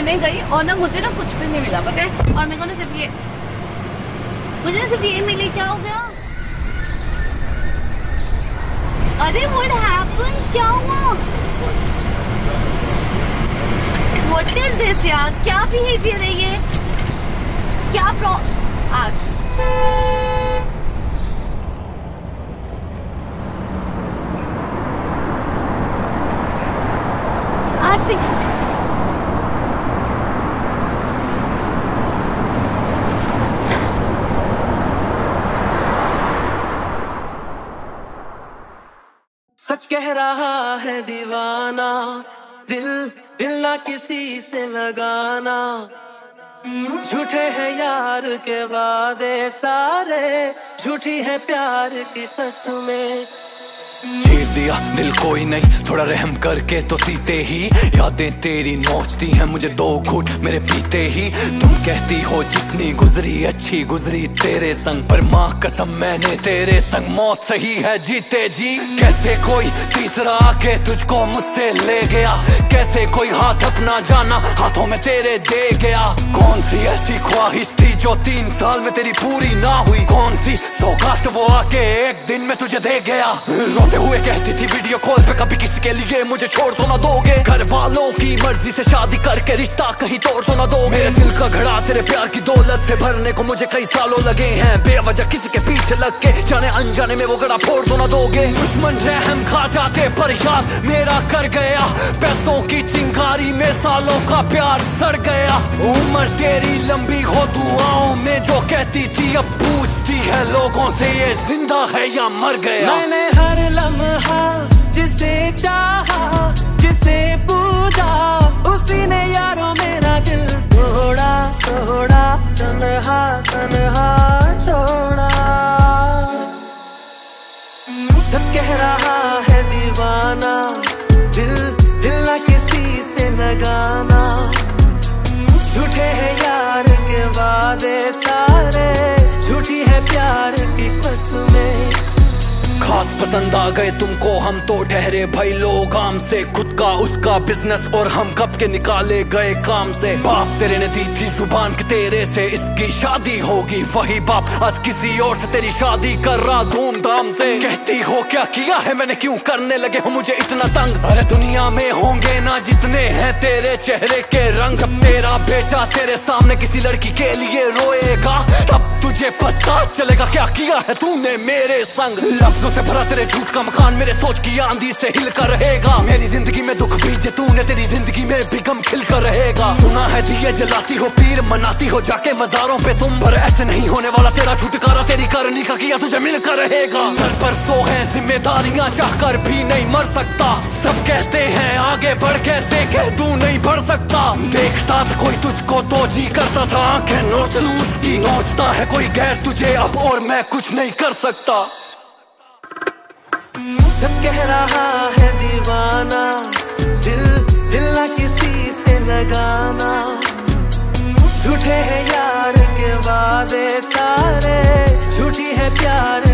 घूमने गई और ना मुझे ना कुछ भी नहीं मिला, पता है। और मेरे को ना मुझे सिर्फ ये मिली। क्या हो गया? अरे व्हाट हैपेंड? क्या हुआ? व्हाट इज दिस यार? क्या बिहेवियर है ये? क्या आरसी सच कह रहा है दीवाना, दिल ना किसी से लगाना। झूठे हैं यार के वादे सारे, झूठी है प्यार की कसमें। चीर दिया दिल कोई नहीं, थोड़ा रहम करके तो सीते ही। यादें तेरी नोचती हैं मुझे दो घूंट मेरे पीते ही। तुम कहती हो जितनी गुजरी अच्छी गुजरी तेरे संग, पर माँ कसम मैंने तेरे संग मौत सही है जीते जी। कैसे कोई तीसरा आके तुझको मुझसे ले गया, कैसे कोई हाथ अपना जाना हाथों में तेरे दे गया। कौन सी ऐसी ख्वाहिश थी जो 3 साल में तेरी पूरी ना हुई, कौन सी सौगात वो आके एक दिन में तुझे दे गया। रोते हुए कहती थी वीडियो कॉल पे कभी किसी के लिए मुझे छोड़ तो ना दोगे, घर वालों की मर्जी से शादी करके रिश्ता कहीं तोड़ तो ना दोगे। मेरे दिल का घड़ा तेरे प्यार की दौलत से भरने को मुझे कई सालों लगे हैं, बेवजह किसी के पीछे लग के जाने अनजाने में वो घड़ा फोड़ तो ना दोगे। दुश्मन रहम खा जाते पर यार मेरा कर गया, पैसों की चिंगारी में सालों का प्यार सड़ गया। उम्र तेरी लंबी हो दुआओं में जो कहती थी, अब पूछती है लोगों से ये जिंदा है या मर गया। मैंने हर लम्हा जिसे चाहा जिसे पूजा, उसी ने यारों मेरा दिल तोड़ा तोड़ा, तन्हा तन्हा छोड़ा। सच कह रहा है दीवाना, दिल ना किसी से लगाना। झूठे हैं यार के वादे सारे, झूठी है प्यार की कसमें। खास पसंद आ गए तुमको हम तो ठहरे भाई लोग काम से, खुद का उसका बिजनेस और हम कब के निकाले गए काम से। बाप तेरे ने दी थी जुबान कि तेरे से इसकी शादी होगी, वही बाप आज किसी और से तेरी शादी कर रहा धूमधाम से। कहती हो क्या किया है मैंने, क्यों करने लगे हो मुझे इतना तंग। अरे दुनिया में होंगे ना जितने हैं तेरे चेहरे के रंग, जब तेरा बेटा तेरे सामने किसी लड़की के लिए रोएगा तब तुझे पता चलेगा क्या किया है तूने मेरे संग। लफ्जों से भरा तेरे झूठ का मकान मेरे सोच की आंधी से हिल कर रहेगा। मेरी जिंदगी में दुख बीजे तूने, तेरी जिंदगी में भी गम खिल कर रहेगा। सुना है दिए जलाती हो पीर मनाती हो जाके मजारों पे तुम, पर ऐसे नहीं होने वाला तेरा छुटकारा, तेरी करनी का किया तुझे मिल कर रहेगा। सर पर सो है जिम्मेदारियां चाहकर भी नहीं मर सकता, सब कहते हैं आगे बढ़ कैसे कह दूं नहीं बढ़ सकता। देखता था कोई तुझको तो जी करता था आंखें नोच लूं उसकी, नोचता है कोई गैर तुझे अब और मैं कुछ नहीं कर सकता। सच कह रहा है दीवाना, दिल ना किसी से लगाना। झूठे हैं यार के वादे सारे, झूठी है प्यार